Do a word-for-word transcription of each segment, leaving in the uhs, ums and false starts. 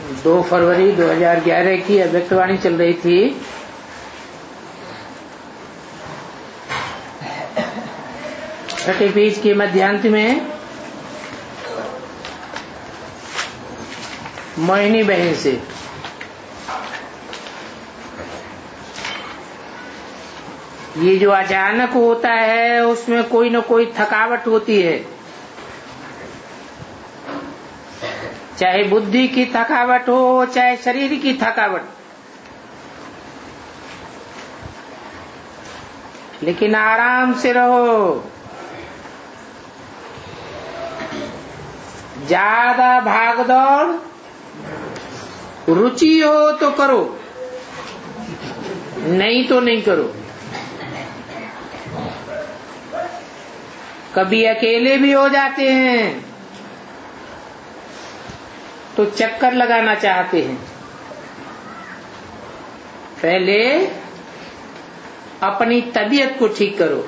दो फरवरी दो हज़ार ग्यारह की अव्यक्तवाणी चल रही थी। छठे पेज के मध्यांत में मोहिनी बहन से ये जो अचानक होता है उसमें कोई न कोई थकावट होती है, चाहे बुद्धि की थकावट हो चाहे शरीर की थकावट, लेकिन आराम से रहो। ज्यादा भागदौड़ रुचि हो तो करो, नहीं तो नहीं करो। कभी अकेले भी हो जाते हैं तो चक्कर लगाना चाहते हैं। पहले अपनी तबीयत को ठीक करो,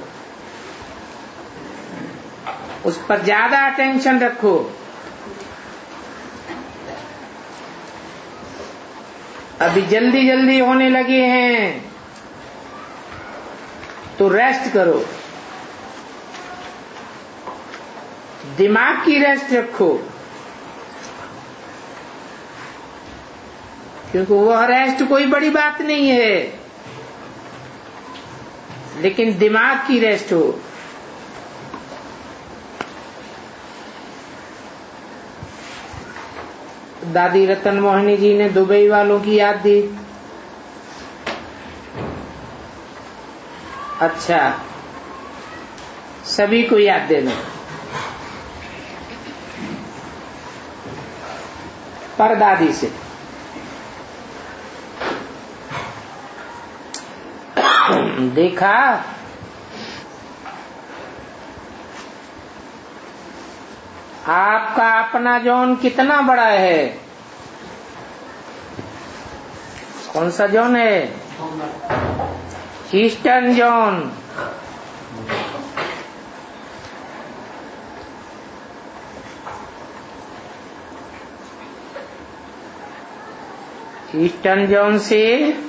उस पर ज्यादा अटेंशन रखो। अभी जल्दी जल्दी होने लगे हैं तो रेस्ट करो, दिमाग की रेस्ट रखो, क्योंकि वह रेस्ट कोई बड़ी बात नहीं है, लेकिन दिमाग की रेस्ट हो। दादी रतन मोहिनी जी ने दुबई वालों की याद दी। अच्छा, सभी को याद देना। परदादी से देखा आपका अपना जोन कितना बड़ा है? कौन सा जोन है? Eastern zone. ईस्टर्न जोन से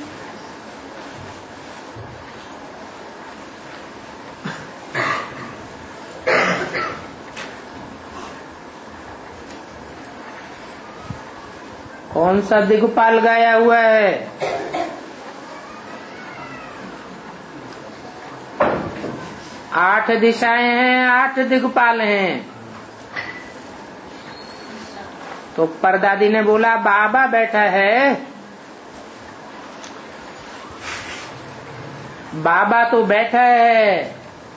कौन सा दिग्पाल गाया हुआ है? आठ दिशाएं हैं, आठ दिग्पाल हैं। तो परदादी ने बोला बाबा बैठा है। बाबा तो बैठा है,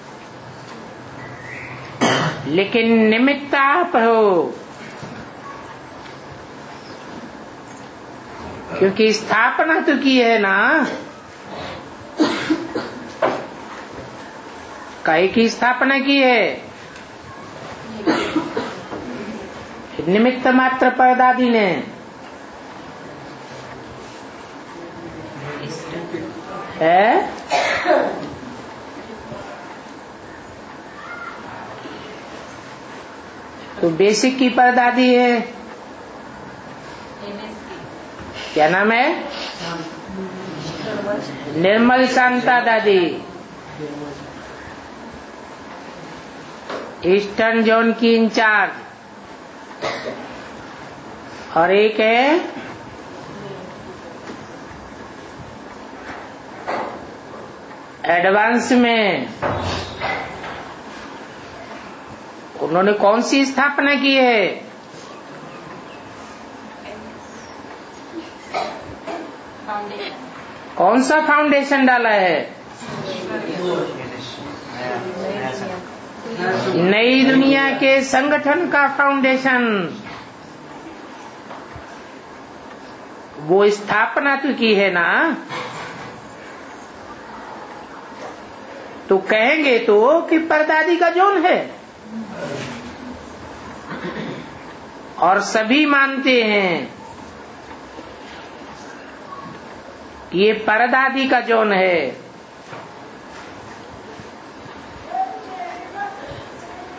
लेकिन निमित्त आप हो, क्योंकि स्थापना तो की है ना। काहे की स्थापना की है? निमित्त मात्र परदादी ने। है तो बेसिक की परदादी है। क्या नाम है? निर्मल शांता दादी। ईस्टर्न जोन की इंचार्ज। और एक है एडवांस में। उन्होंने कौन सी स्थापना की है? कौन सा फाउंडेशन डाला है? नई दुनिया के संगठन का फाउंडेशन। वो स्थापना तो की है ना। तो कहेंगे तो कि परदादी का जोन है, और सभी मानते हैं ये परदादी का जोन है।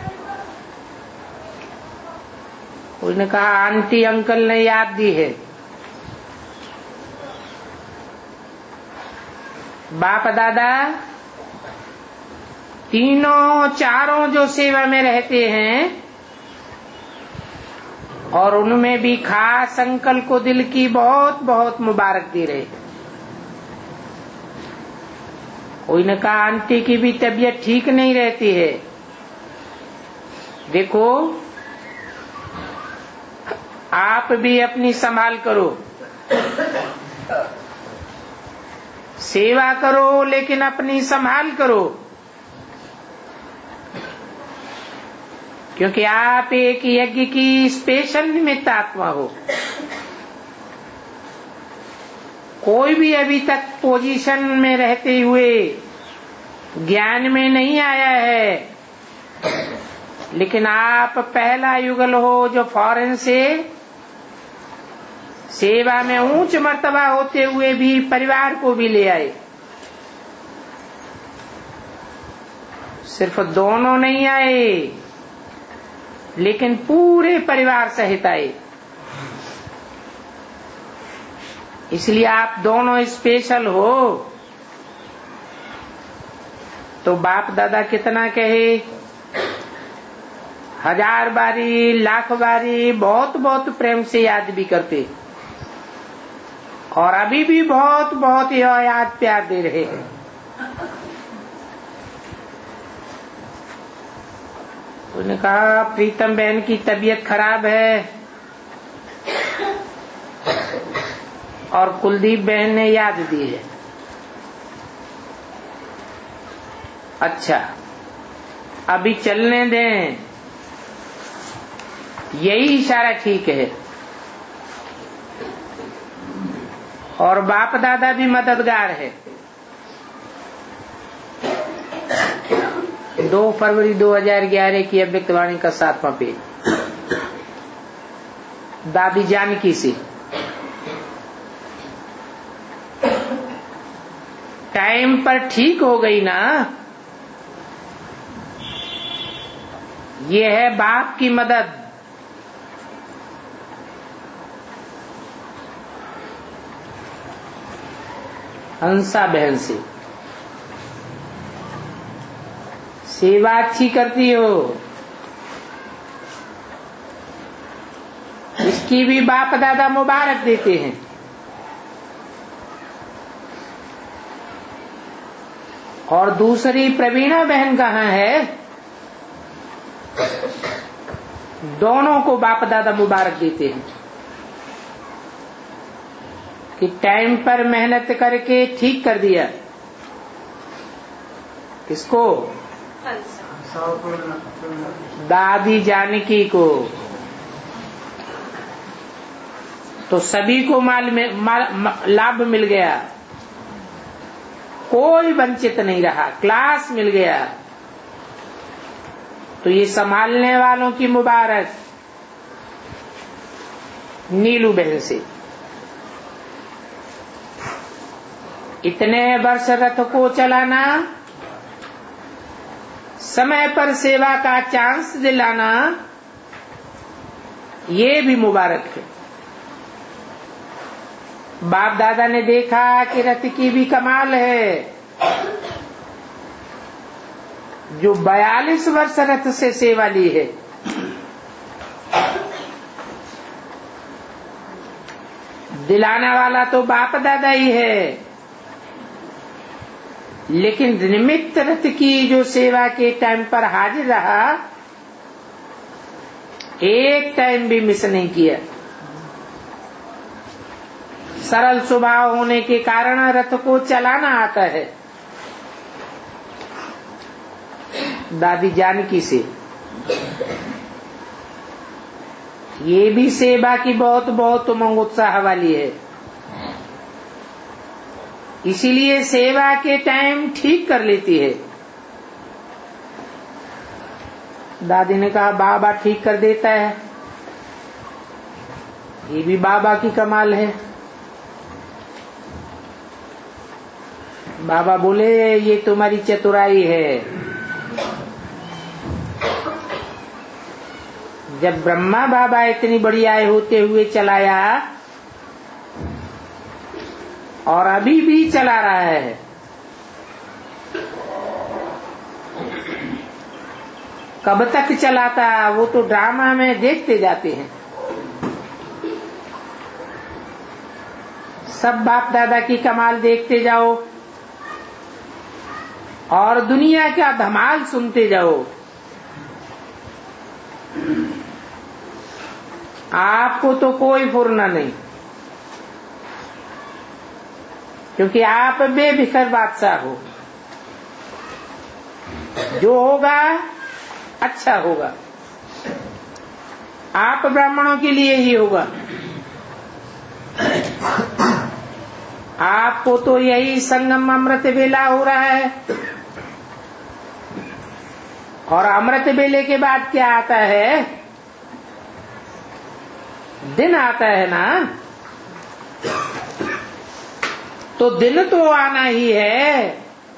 उसने कहा आंटी अंकल ने याद दी है। बाप दादा तीनों चारों जो सेवा में रहते हैं और उनमें भी खास अंकल को दिल की बहुत बहुत मुबारक दे रहे। कोई ने कहा आंटी की भी तबीयत ठीक नहीं रहती है। देखो आप भी अपनी संभाल करो, सेवा करो लेकिन अपनी संभाल करो, क्योंकि आप एक यज्ञ की स्पेशल निमित्त आत्मा हो। कोई भी अभी तक पोजीशन में रहते हुए ज्ञान में नहीं आया है, लेकिन आप पहला युगल हो जो फौरन से सेवा में ऊंच मर्तबा होते हुए भी परिवार को भी ले आए। सिर्फ दोनों नहीं आए, लेकिन पूरे परिवार सहित आए। इसलिए आप दोनों स्पेशल हो। तो बाप दादा कितना कहे, हजार बारी लाख बारी बहुत बहुत प्रेम से याद भी करते, और अभी भी बहुत बहुत याद प्यार दे रहे हैं। उन्होंने कहा प्रीतम बहन की तबीयत खराब है, और कुलदीप बहन ने याद दी है। अच्छा अभी चलने दें, यही इशारा ठीक है। और बाप दादा भी मददगार है। दो फरवरी दो हजार ग्यारह की अव्यक्त वाणी का सातवां पेज, दादी जानकी से। टाइम पर ठीक हो गई ना, ये है बाप की मदद। हंसा बहन से सेवा अच्छी करती हो, इसकी भी बाप दादा मुबारक देते हैं। और दूसरी प्रवीणा बहन कहाँ है? दोनों को बाप दादा मुबारक देते हैं कि टाइम पर मेहनत करके ठीक कर दिया। किसको? दादी जानकी को। तो सभी को माल में माल, लाभ मिल गया, कोई वंचित नहीं रहा, क्लास मिल गया। तो ये संभालने वालों की मुबारक नीलू बहन से। इतने वर्ष रथ को चलाना, समय पर सेवा का चांस दिलाना, ये भी मुबारक है। बाप दादा ने देखा कि रथ की भी कमाल है। जो बयालीस वर्ष रथ से सेवा ली है, दिलाने वाला तो बाप दादा ही है, लेकिन निमित्त रथ की जो सेवा के टाइम पर हाजिर रहा, एक टाइम भी मिस नहीं किया। सरल स्वभाव होने के कारण रथ को चलाना आता है। दादी जानकी से ये भी सेवा की बहुत बहुत उमंग उत्साह वाली है। इसीलिए सेवा के टाइम ठीक कर लेती है। दादी ने कहा बाबा ठीक कर देता है, ये भी बाबा की कमाल है। बाबा बोले ये तुम्हारी चतुराई है। जब ब्रह्मा बाबा इतनी बड़ी आय होते हुए चलाया और अभी भी चला रहा है, कब तक चलाता, वो तो ड्रामा में देखते जाते हैं। सब बाप दादा की कमाल देखते जाओ और दुनिया का धमाल सुनते जाओ। आपको तो कोई फुर्ना नहीं, क्योंकि आप बेफिक्र बादशाह हो। जो होगा अच्छा होगा, आप ब्राह्मणों के लिए ही होगा। आपको तो यही संगम अमृत वेला हो रहा है, और अमृत वेले के बाद क्या आता है? दिन आता है ना। तो दिन तो आना ही है।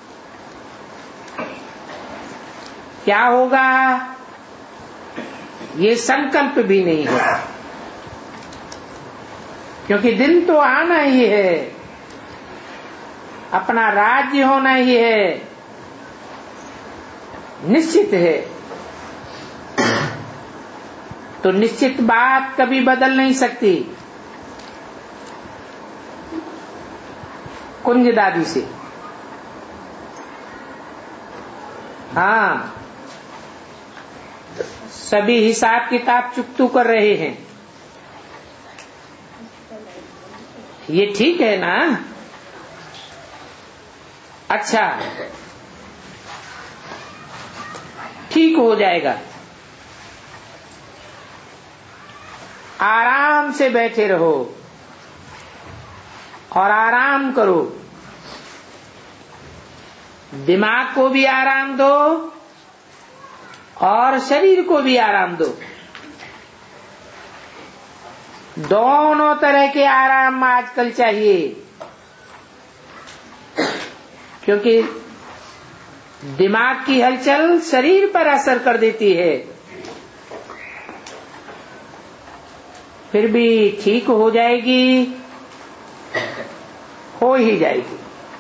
क्या होगा ये संकल्प भी नहीं है, क्योंकि दिन तो आना ही है, अपना राज्य होना ही है, निश्चित है। तो निश्चित बात कभी बदल नहीं सकती। कुंज दादी से हाँ, सभी हिसाब किताब चुकतू कर रहे हैं। ये ठीक है ना? अच्छा, ठीक हो जाएगा। आराम से बैठे रहो और आराम करो। दिमाग को भी आराम दो और शरीर को भी आराम दो। दोनों तरह के आराम आजकल चाहिए, क्योंकि दिमाग की हलचल शरीर पर असर कर देती है। फिर भी ठीक हो जाएगी, हो ही जाएगी।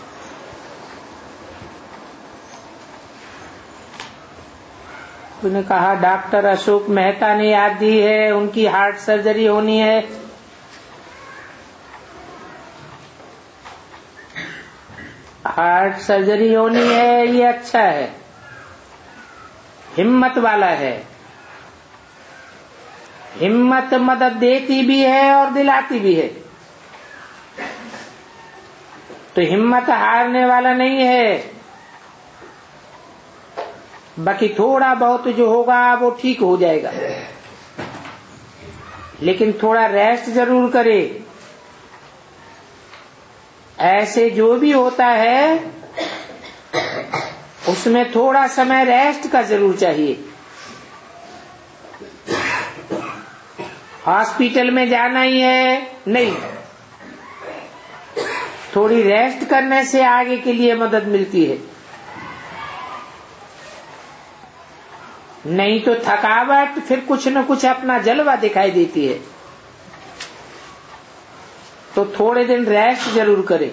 तूने कहा डॉक्टर अशोक मेहता ने याद दी है, उनकी हार्ट सर्जरी होनी है। हार्ट सर्जरी होनी है, ये अच्छा है, हिम्मत वाला है। हिम्मत मदद देती भी है और दिलाती भी है। तो हिम्मत हारने वाला नहीं है। बाकी थोड़ा बहुत जो होगा वो ठीक हो जाएगा, लेकिन थोड़ा रेस्ट जरूर करे। ऐसे जो भी होता है उसमें थोड़ा समय रेस्ट का जरूर चाहिए। हॉस्पिटल में जाना ही है नहीं, थोड़ी रेस्ट करने से आगे के लिए मदद मिलती है। नहीं तो थकावट फिर कुछ न कुछ अपना जलवा दिखाई देती है। तो थोड़े दिन रेस्ट जरूर करें।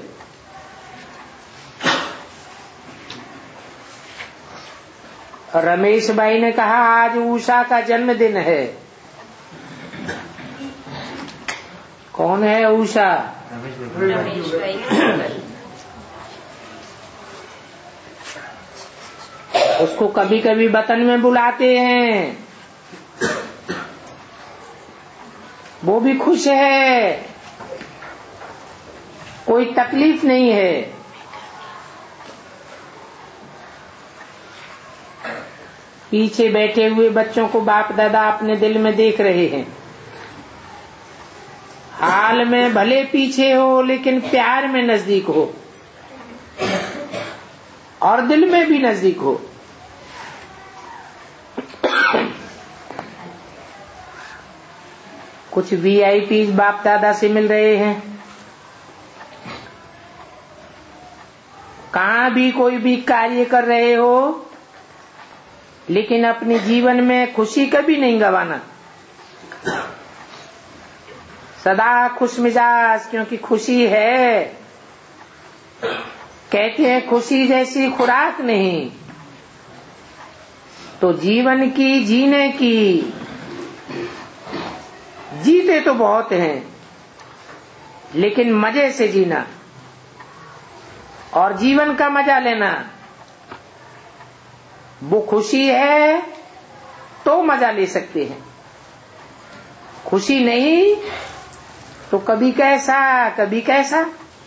रमेश भाई ने कहा आज उषा का जन्मदिन है। कौन है उषा? रमेश भाई। उसको कभी कभी वतन में बुलाते हैं, वो भी खुश है, कोई तकलीफ नहीं है। पीछे बैठे हुए बच्चों को बाप दादा अपने दिल में देख रहे हैं। हाल में भले पीछे हो लेकिन प्यार में नजदीक हो और दिल में भी नजदीक हो। कुछ वीआईपी बाप दादा से मिल रहे हैं। कहाँ भी कोई भी कार्य कर रहे हो, लेकिन अपने जीवन में खुशी कभी नहीं गंवाना। सदा खुश मिजाज, क्योंकि खुशी है। कहते हैं खुशी जैसी खुराक नहीं, तो जीवन की, जीने की, जीते तो बहुत हैं, लेकिन मजे से जीना और जीवन का मजा लेना, वो खुशी है तो मजा ले सकते हैं। खुशी नहीं तो कभी कैसा कभी कैसा।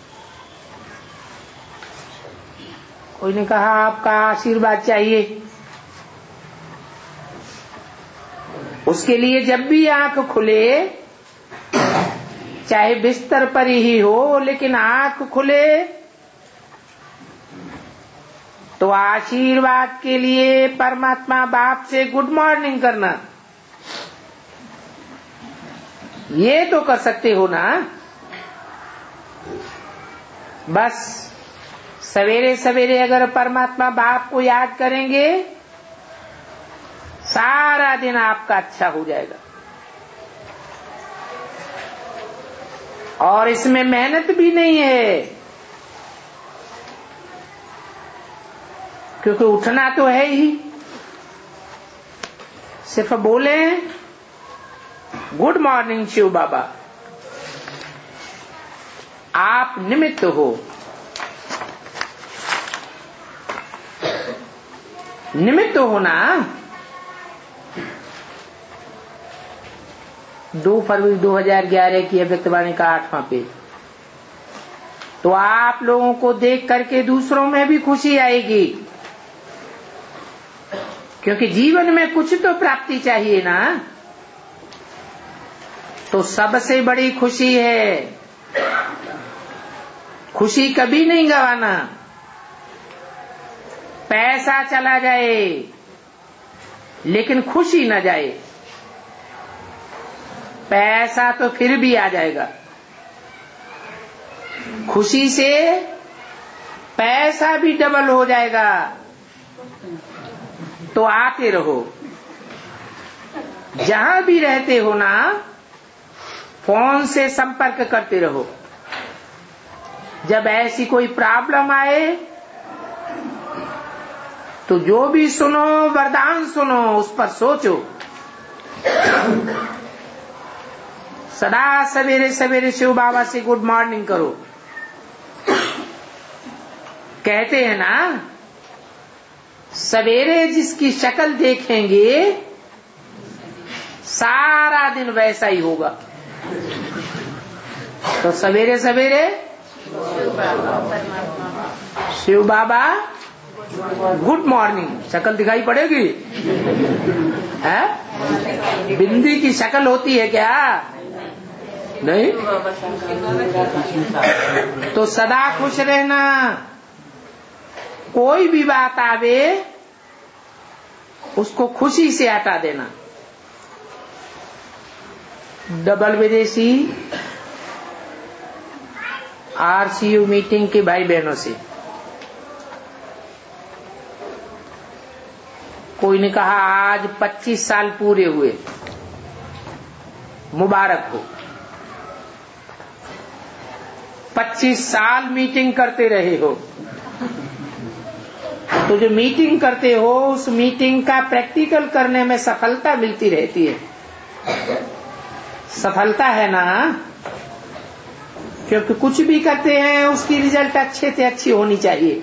कोई ने कहा आपका आशीर्वाद चाहिए, उसके लिए जब भी आंख खुले, चाहे बिस्तर पर ही हो, लेकिन आंख खुले तो आशीर्वाद के लिए परमात्मा बाप से गुड मॉर्निंग करना, ये तो कर सकते हो ना। बस सवेरे सवेरे अगर परमात्मा बाप को याद करेंगे, सारा दिन आपका अच्छा हो जाएगा। और इसमें मेहनत भी नहीं है, क्योंकि उठना तो है ही। सिर्फ बोले गुड मॉर्निंग शिव बाबा, आप निमित्त हो। निमित्त हो ना। दो फरवरी दो हजार ग्यारह की अव्यक्तवाणी का आठवां पेज। तो आप लोगों को देख करके दूसरों में भी खुशी आएगी, क्योंकि जीवन में कुछ तो प्राप्ति चाहिए ना। तो सबसे बड़ी खुशी है, खुशी कभी नहीं गंवाना। पैसा चला जाए लेकिन खुशी न जाए। पैसा तो फिर भी आ जाएगा, खुशी से पैसा भी डबल हो जाएगा। तो आते रहो, जहां भी रहते हो ना, फोन से संपर्क करते रहो। जब ऐसी कोई प्रॉब्लम आए तो जो भी सुनो वरदान सुनो, उस पर सोचो। सदा सवेरे सवेरे शिव बाबा से गुड मॉर्निंग करो। कहते हैं ना, सवेरे जिसकी शक्ल देखेंगे सारा दिन वैसा ही होगा। तो सवेरे सवेरे शिव बाबा गुड मॉर्निंग, शक्ल दिखाई पड़ेगी? है? बिंदी की शक्ल होती है क्या? नहीं। तो सदा खुश रहना। कोई भी बात आवे उसको खुशी से हटा देना। डबल विदेशी आरसीयू मीटिंग के भाई बहनों से कोई ने कहा आज पच्चीस साल पूरे हुए, मुबारक हो। पच्चीस साल मीटिंग करते रहे हो, तो जो मीटिंग करते हो उस मीटिंग का प्रैक्टिकल करने में सफलता मिलती रहती है। सफलता है ना, क्योंकि कुछ भी करते हैं उसकी रिजल्ट अच्छे से अच्छी होनी चाहिए।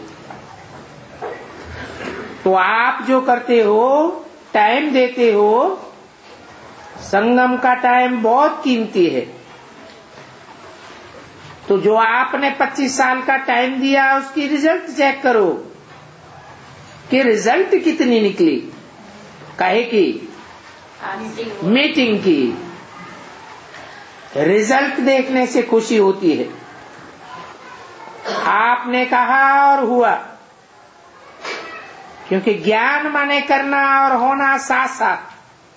तो आप जो करते हो, टाइम देते हो, संगम का टाइम बहुत कीमती है। तो जो आपने पच्चीस साल का टाइम दिया उसकी रिजल्ट चेक करो कि रिजल्ट कितनी निकली। काहे की? मीटिंग की। रिजल्ट देखने से खुशी होती है। आपने कहा और हुआ, क्योंकि ज्ञान माने करना और होना साथ साथ।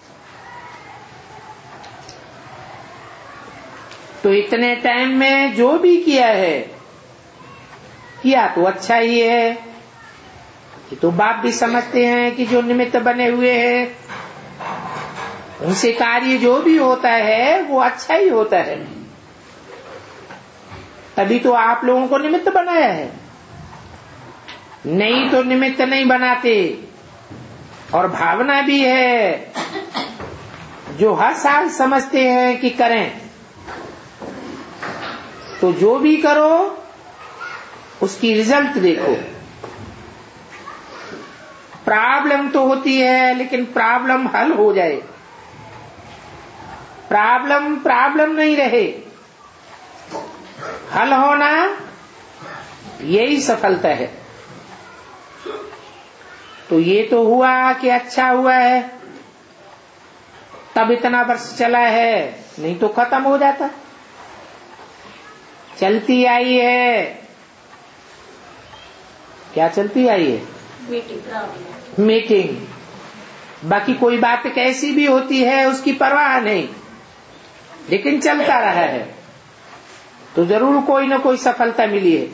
तो इतने टाइम में जो भी किया है, किया तो अच्छा ही है। ये तो बाप भी समझते हैं कि जो निमित्त बने हुए हैं उनसे कार्य जो भी होता है वो अच्छा ही होता है। तभी तो आप लोगों को निमित्त बनाया है, नहीं तो निमित्त नहीं बनाते। और भावना भी है, जो हर साल समझते हैं कि करें, तो जो भी करो उसकी रिजल्ट देखो। प्रॉब्लम तो होती है, लेकिन प्रॉब्लम हल हो जाए, प्रॉब्लम प्रॉब्लम नहीं रहे, हल होना यही सफलता है। तो ये तो हुआ कि अच्छा हुआ है, तब इतना वर्ष चला है, नहीं तो खत्म हो जाता। चलती आई है, क्या चलती आई है? मीटिंग मीटिंग बाकी कोई बात कैसी भी होती है उसकी परवाह नहीं, लेकिन चलता रहा है तो जरूर कोई ना कोई सफलता मिली है।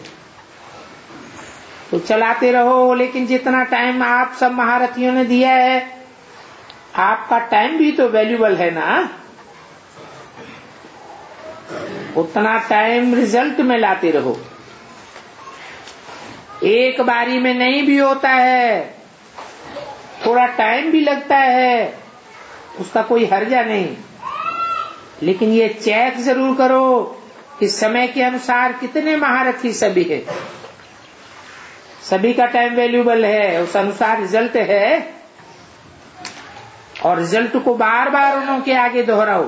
तो चलाते रहो, लेकिन जितना टाइम आप सब महारथियों ने दिया है, आपका टाइम भी तो वैल्यूबल है ना, उतना टाइम रिजल्ट में लाते रहो। एक बारी में नहीं भी होता है, थोड़ा टाइम भी लगता है, उसका कोई हर्जा नहीं, लेकिन ये चेक जरूर करो कि समय के अनुसार कितने महारथी सभी है, सभी का टाइम वैल्यूबल है, उस अनुसार रिजल्ट है, और रिजल्ट को बार बार उन्हों के आगे दोहराओ।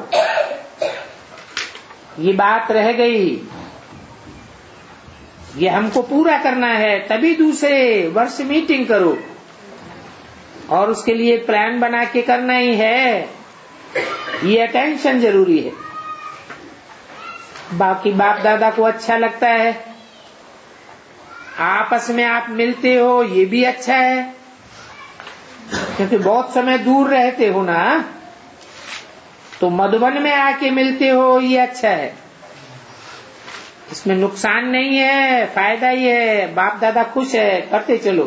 ये बात रह गई, ये हमको पूरा करना है, तभी दूसरे वर्ष मीटिंग करो, और उसके लिए प्लान बना के करना ही है, ये अटेंशन जरूरी है। बाकी बाप दादा को अच्छा लगता है, आपस में आप मिलते हो, ये भी अच्छा है, क्योंकि बहुत समय दूर रहते हो ना, तो मधुबन में आके मिलते हो, ये अच्छा है, इसमें नुकसान नहीं है, फायदा ही है, बाप दादा खुश है, करते चलो।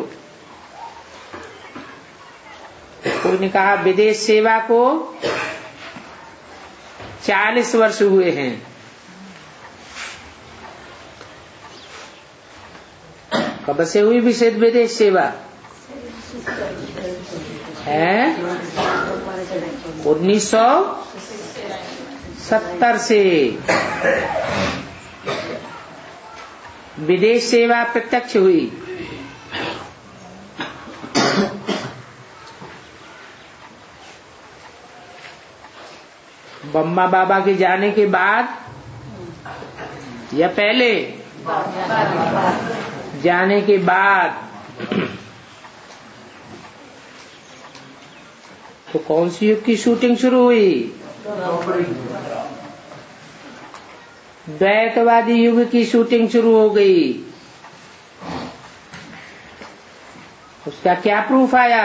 कोई ने कहा विदेश सेवा को चालीस वर्ष हुए हैं, कब से हुई विशेष विदेश सेवा है? उन्नीस सौ सत्तर से विदेश सेवा प्रत्यक्ष हुई। बम्मा बाबा के जाने के बाद या पहले? जाने के बाद। तो कौन सी युग की शूटिंग शुरू हुई? द्वैतवादी युग की शूटिंग शुरू हो गई। उसका क्या प्रूफ आया?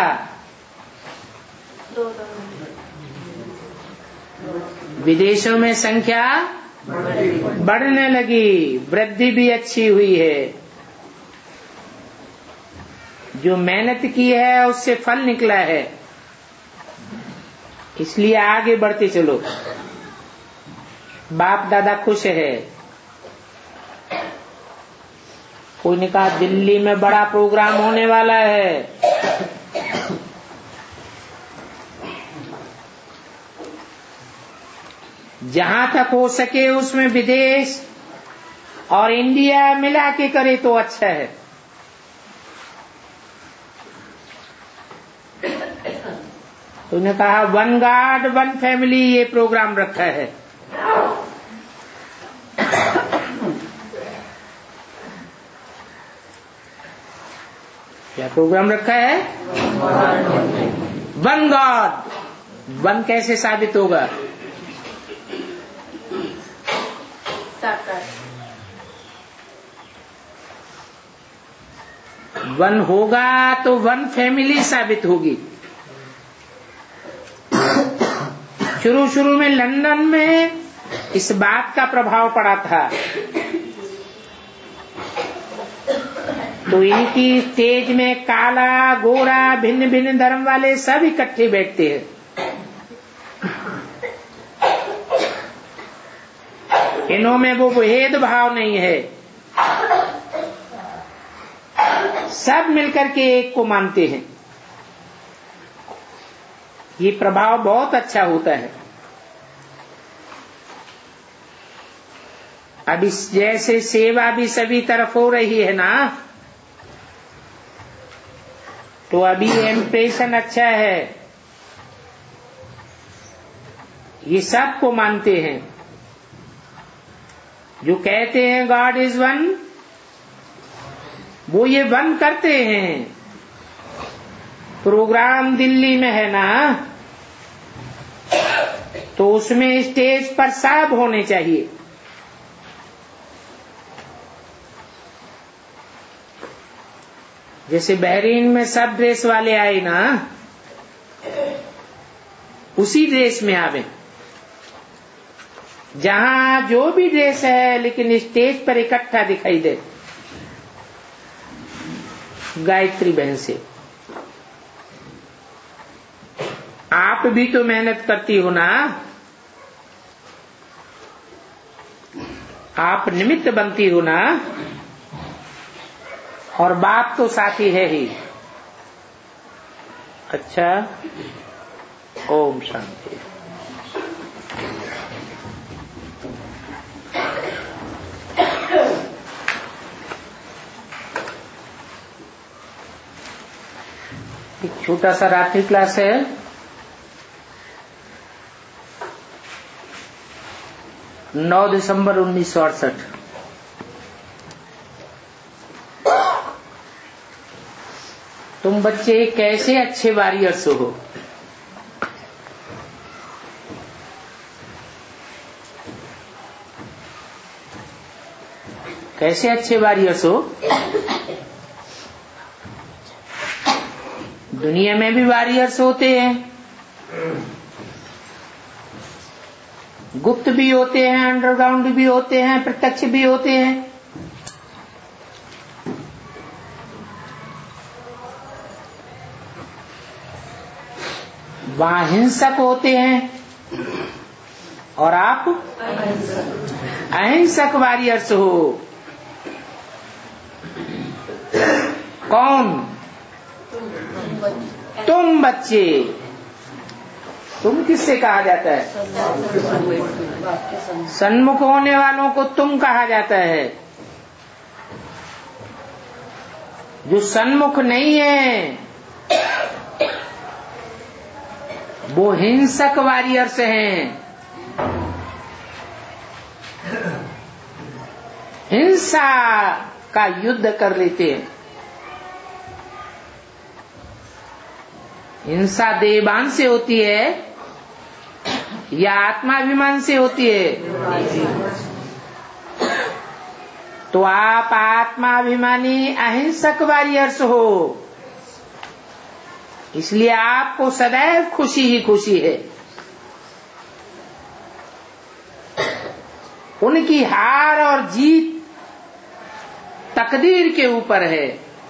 विदेशों में संख्या बढ़ने लगी, वृद्धि भी अच्छी हुई है, जो मेहनत की है उससे फल निकला है, इसलिए आगे बढ़ते चलो। बाप दादा खुश है। कोई ने कहा दिल्ली में बड़ा प्रोग्राम होने वाला है, जहां तक हो सके उसमें विदेश और इंडिया मिला के करे तो अच्छा है। तो उन्होंने कहा वन गॉड वन फैमिली ये प्रोग्राम रखा है। क्या प्रोग्राम रखा है? One God. वन कैसे साबित होगा? वन होगा तो वन फैमिली साबित होगी। शुरू शुरू में लंदन में इस बात का प्रभाव पड़ा था, तो इनकी स्टेज में काला गोरा भिन्न भिन्न धर्म वाले सब इकट्ठे बैठते हैं। इन्हों में वो भेदभाव नहीं है, सब मिलकर के एक को मानते हैं। ये प्रभाव बहुत अच्छा होता है। अब इस जैसे सेवा भी सभी तरफ हो रही है ना, तो अभी इम्प्रेशन अच्छा है, ये सबको मानते हैं। जो कहते हैं गॉड इज वन, वो ये वन करते हैं। प्रोग्राम दिल्ली में है ना, तो उसमें स्टेज पर सब होने चाहिए। जैसे बहरीन में सब ड्रेस वाले आए ना, उसी ड्रेस में आवे, जहां जो भी ड्रेस है, लेकिन स्टेज पर इकट्ठा दिखाई दे। गायत्री बहन से आप भी तो मेहनत करती हो ना, आप निमित्त बनती हो ना, और बाप तो साथी है ही। अच्छा, ओम शांति। एक छोटा सा रात्रि क्लास है। नौ दिसंबर उन्नीस सौ अड़सठ। तुम बच्चे कैसे अच्छे वॉरियर्स हो। कैसे अच्छे वॉरियर्स हो। दुनिया में भी वॉरियर्स होते हैं, गुप्त भी होते हैं, अंडरग्राउंड भी होते हैं, प्रत्यक्ष भी होते हैं। वहां हिंसक होते हैं और आप अहिंसक वॉरियर्स हो। कौन? तुम बच्चे। तुम किससे कहा जाता है? सन्मुख होने वालों को तुम कहा जाता है। जो सन्मुख नहीं है वो हिंसक वॉरियर्स हैं। हिंसा का युद्ध कर लेते हैं। हिंसा देवान से होती है या आत्माभिमान से होती है? तो आप आत्माभिमानी अहिंसक वॉरियर्स हो, इसलिए आपको सदैव खुशी ही खुशी है। उनकी हार और जीत तकदीर के ऊपर है,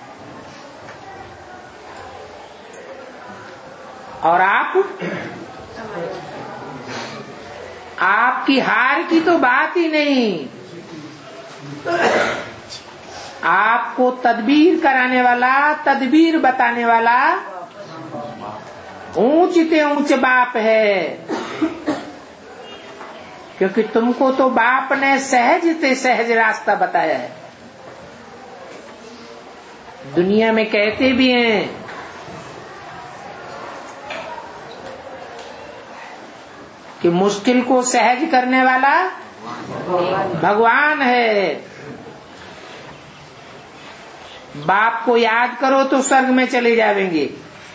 और आप आपकी हार की तो बात ही नहीं। आपको तदबीर कराने वाला, तदबीर बताने वाला ऊंचते ऊंच बाप है, क्योंकि तुमको तो बाप ने सहजते सहज रास्ता बताया है। दुनिया में कहते भी हैं कि मुश्किल को सहज करने वाला भगवान है। बाप को याद करो तो स्वर्ग में चले जाएंगे।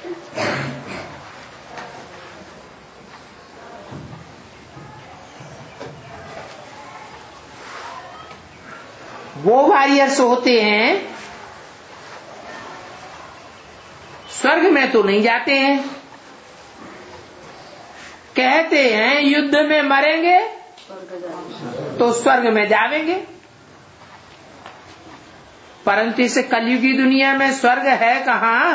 वो वॉरियर्स होते हैं, स्वर्ग में तो नहीं जाते हैं। कहते हैं युद्ध में मरेंगे तो स्वर्ग में जावेंगे, परंतु इस कलयुगी दुनिया में स्वर्ग है कहाँ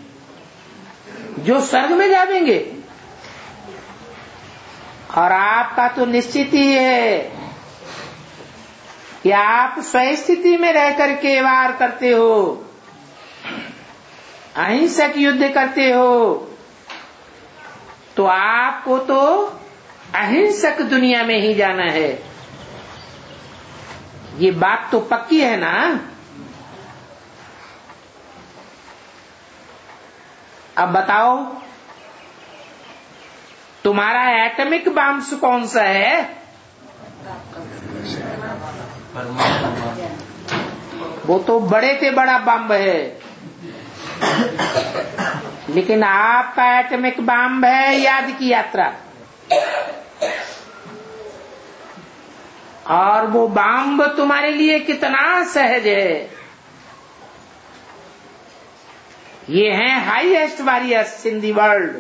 जो स्वर्ग में जावेंगे। और आपका तो निश्चित ही है कि आप स्वस्थिति में रह करके वार करते हो, अहिंसक युद्ध करते हो, तो आपको तो अहिंसक दुनिया में ही जाना है। ये बात तो पक्की है ना। अब बताओ, तुम्हारा एटॉमिक बॉम्ब कौन सा है? वो तो बड़े से बड़ा बम है, लेकिन आपका एटॉमिक बम है याद की यात्रा। और वो बम तुम्हारे लिए कितना सहज है। ये हैं highest warriors in the world.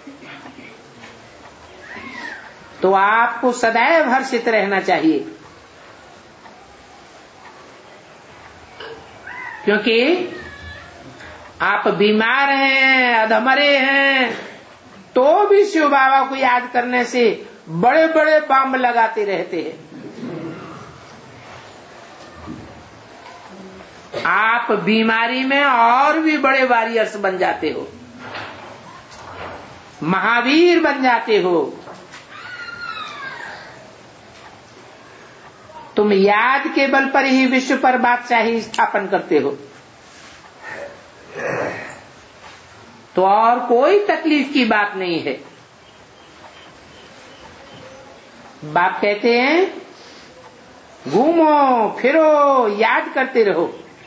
तो आपको सदैव हर्षित रहना चाहिए, क्योंकि आप बीमार हैं, अधमरे हैं, तो भी शिव बाबा को याद करने से बड़े बड़े बम लगाते रहते हैं। आप बीमारी में और भी बड़े वॉरियर्स बन जाते हो, महावीर बन जाते हो। तुम याद के बल पर ही विश्व पर बादशाही स्थापन करते हो, तो और कोई तकलीफ की बात नहीं है। बाप कहते हैं घूमो फिरो याद करते रहो।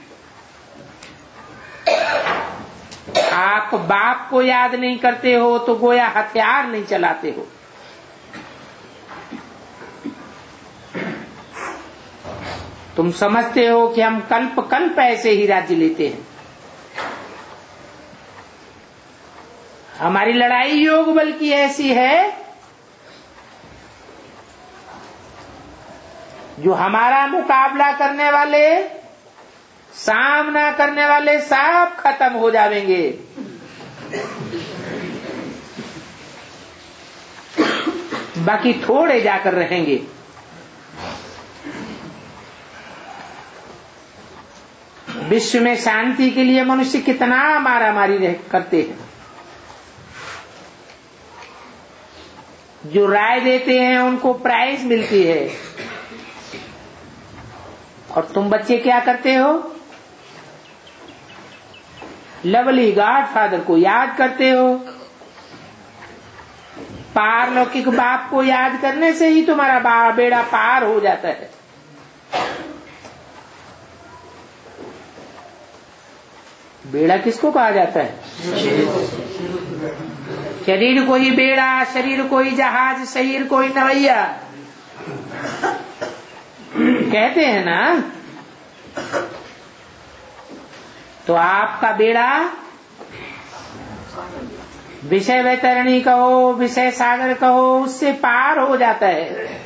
आप बाप को याद नहीं करते हो तो गोया हथियार नहीं चलाते हो। तुम समझते हो कि हम कल्प कल्प ऐसे ही राज्य लेते हैं। हमारी लड़ाई योग बल की ऐसी है, जो हमारा मुकाबला करने वाले, सामना करने वाले सब खत्म हो जाएंगे। बाकी थोड़े जाकर रहेंगे। विश्व में शांति के लिए मनुष्य कितना मारा मारी करते हैं। जो राय देते हैं उनको प्राइज मिलती है, और तुम बच्चे क्या करते हो? लवली गॉडफादर को याद करते हो। पारलौकिक बाप को याद करने से ही तुम्हारा बेड़ा पार हो जाता है। बेड़ा किसको कहा जाता है? शरीर को ही बेड़ा, शरीर को ही जहाज, शरीर को ही नवैया कहते हैं ना। तो आपका बेड़ा विषय वैतरणी कहो, विषय सागर कहो, उससे पार हो जाता है।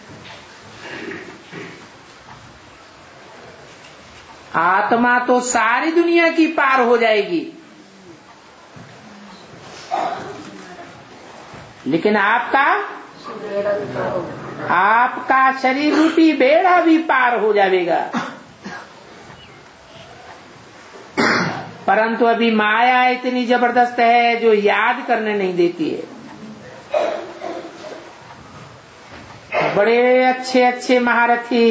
आत्मा तो सारी दुनिया की पार हो जाएगी, लेकिन आपका आपका शरीर रूपी बेड़ा भी पार हो जाएगा। परंतु अभी माया इतनी जबरदस्त है जो याद करने नहीं देती है। बड़े अच्छे अच्छे महारथी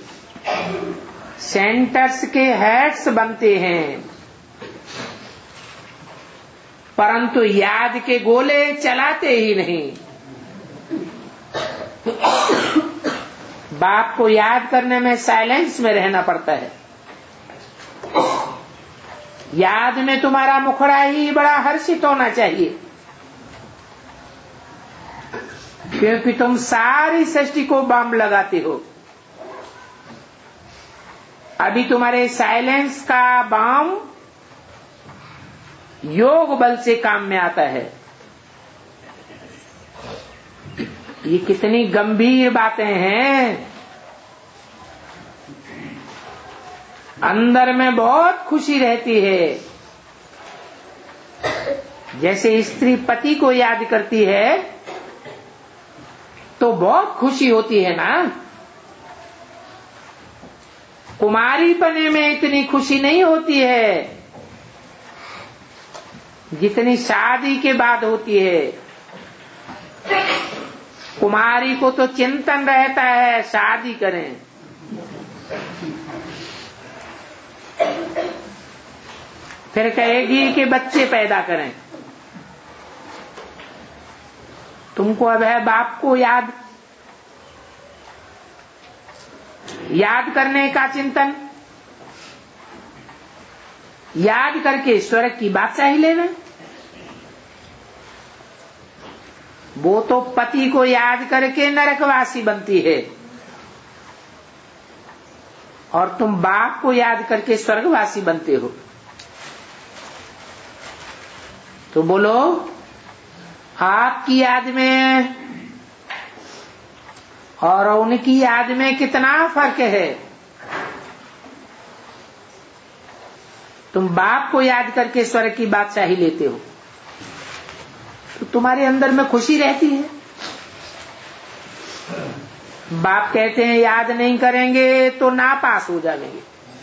सेंटर्स के हेड्स बनते हैं, परंतु याद के गोले चलाते ही नहीं। बाप को याद करने में साइलेंस में रहना पड़ता है। याद में तुम्हारा मुखड़ा ही बड़ा हर्षित होना चाहिए, क्योंकि तुम सारी सृष्टि को बम लगाते हो। अभी तुम्हारे साइलेंस का बम योग बल से काम में आता है। ये कितनी गंभीर बातें हैं। अंदर में बहुत खुशी रहती है। जैसे स्त्री पति को याद करती है तो बहुत खुशी होती है ना। कुमारी पने में इतनी खुशी नहीं होती है जितनी शादी के बाद होती है। कुमारी को तो चिंतन रहता है शादी करें, फिर कहेगी कि बच्चे पैदा करें। तुमको अब है बाप को याद याद करने का चिंतन, याद करके स्वर्ग की बादशाही लेना। वो तो पति को याद करके नरकवासी बनती है और तुम बाप को याद करके स्वर्गवासी बनते हो। तो बोलो आपकी याद में और उनकी याद में कितना फर्क है। तुम बाप को याद करके स्वर्ग की बादशाही लेते हो तो तुम्हारे अंदर में खुशी रहती है। बाप कहते हैं याद नहीं करेंगे तो नापास हो जाएंगे।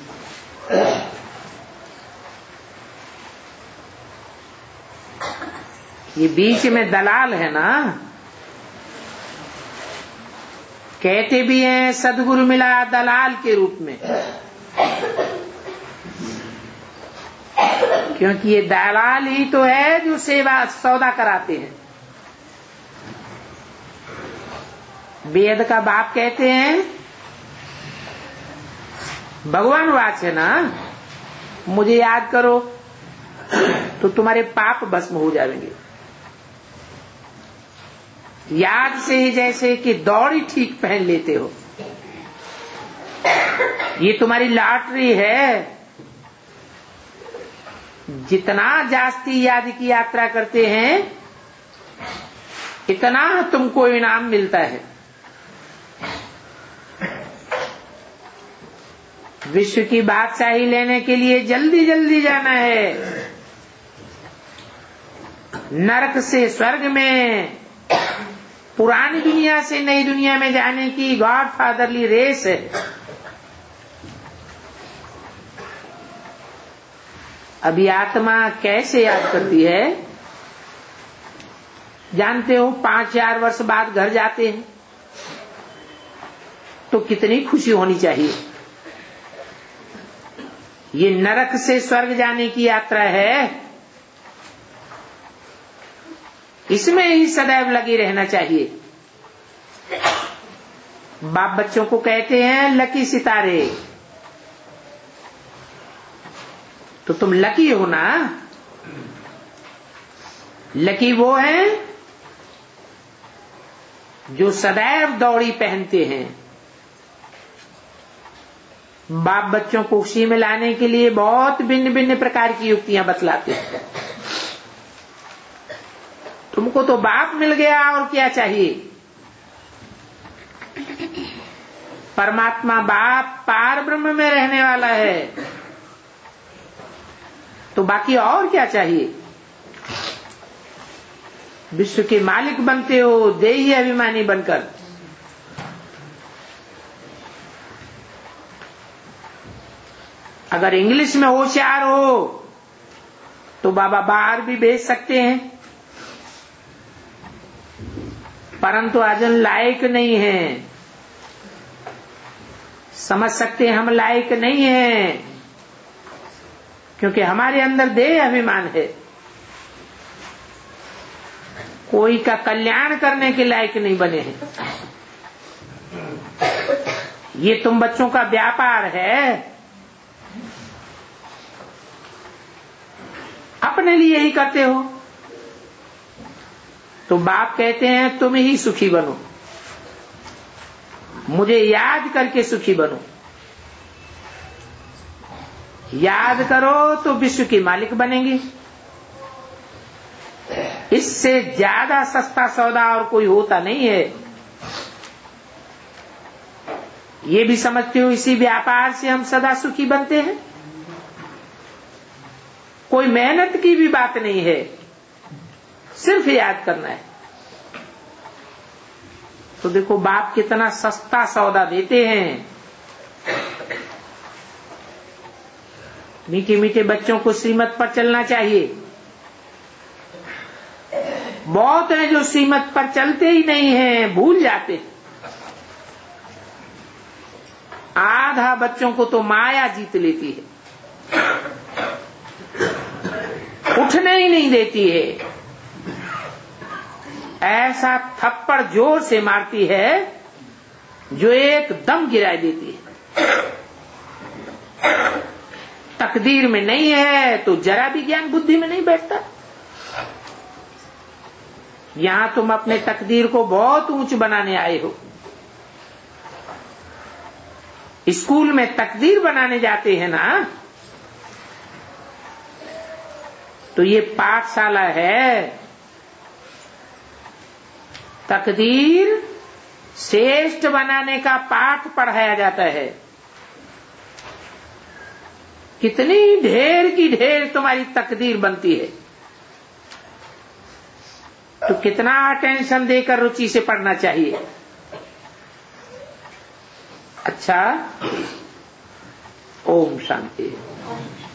ये बीच में दलाल है ना, कहते भी हैं सदगुरु मिला दलाल के रूप में, क्योंकि ये दलाल ही तो है जो सेवा सौदा कराते हैं। वेद का बाप कहते हैं भगवान वाच है ना, मुझे याद करो तो तुम्हारे पाप भस्म हो जाएंगे। याद से ही जैसे कि दौड़ी ठीक पहन लेते हो, ये तुम्हारी लॉटरी है। जितना जास्ती याद की यात्रा करते हैं इतना तुमको इनाम मिलता है। विश्व की बादशाही लेने के लिए जल्दी जल्दी जाना है। नरक से स्वर्ग में, पुरानी दुनिया से नई दुनिया में जाने की गॉड फादरली रेस है। अभी आत्मा कैसे याद करती है जानते हो? पांच हजार वर्ष बाद घर जाते हैं तो कितनी खुशी होनी चाहिए। ये नरक से स्वर्ग जाने की यात्रा है, इसमें ही सदैव लगे रहना चाहिए। बाप बच्चों को कहते हैं लकी सितारे, तो तुम लकी हो ना। लकी वो हैं जो सदैव दौड़ी पहनते हैं। बाप बच्चों को खुशी में लाने के लिए बहुत भिन्न भिन्न प्रकार की युक्तियां बतलाते हैं। तुमको तो बाप मिल गया और क्या चाहिए। परमात्मा बाप पार ब्रह्म में रहने वाला है, तो बाकी और क्या चाहिए। विश्व के मालिक बनते हो देही अभिमानी बनकर। अगर इंग्लिश में होशियार हो तो बाबा बाहर भी भेज सकते हैं, परंतु आज हम लायक नहीं हैं। समझ सकते हैं हम लायक नहीं हैं क्योंकि हमारे अंदर देह अभिमान है। कोई का कल्याण करने के लायक नहीं बने हैं। ये तुम बच्चों का व्यापार है, अपने लिए ही करते हो। तो बाप कहते हैं तुम ही सुखी बनो, मुझे याद करके सुखी बनो। याद करो तो विश्व के मालिक बनेंगे। इससे ज्यादा सस्ता सौदा और कोई होता नहीं है। ये भी समझते हो इसी व्यापार से हम सदा सुखी बनते हैं। कोई मेहनत की भी बात नहीं है, सिर्फ याद करना है। तो देखो बाप कितना सस्ता सौदा देते हैं। मीठे मीठे बच्चों को श्रीमत पर चलना चाहिए। बहुत हैं जो सीमत पर चलते ही नहीं हैं, भूल जाते हैं। आधा बच्चों को तो माया जीत लेती है, उठने ही नहीं देती है, ऐसा थप्पड़ जोर से मारती है जो एकदम गिरा देती है। तकदीर में नहीं है तो जरा भी ज्ञान बुद्धि में नहीं बैठता। यहां तुम अपने तकदीर को बहुत ऊंच बनाने आए हो। स्कूल में तकदीर बनाने जाते हैं ना, तो ये पाठशाला है। तकदीर श्रेष्ठ बनाने का पाठ पढ़ाया जाता है। कितनी ढेर की ढेर तुम्हारी तकदीर बनती है, तो कितना अटेंशन देकर रुचि से पढ़ना चाहिए। अच्छा, ओम शांति।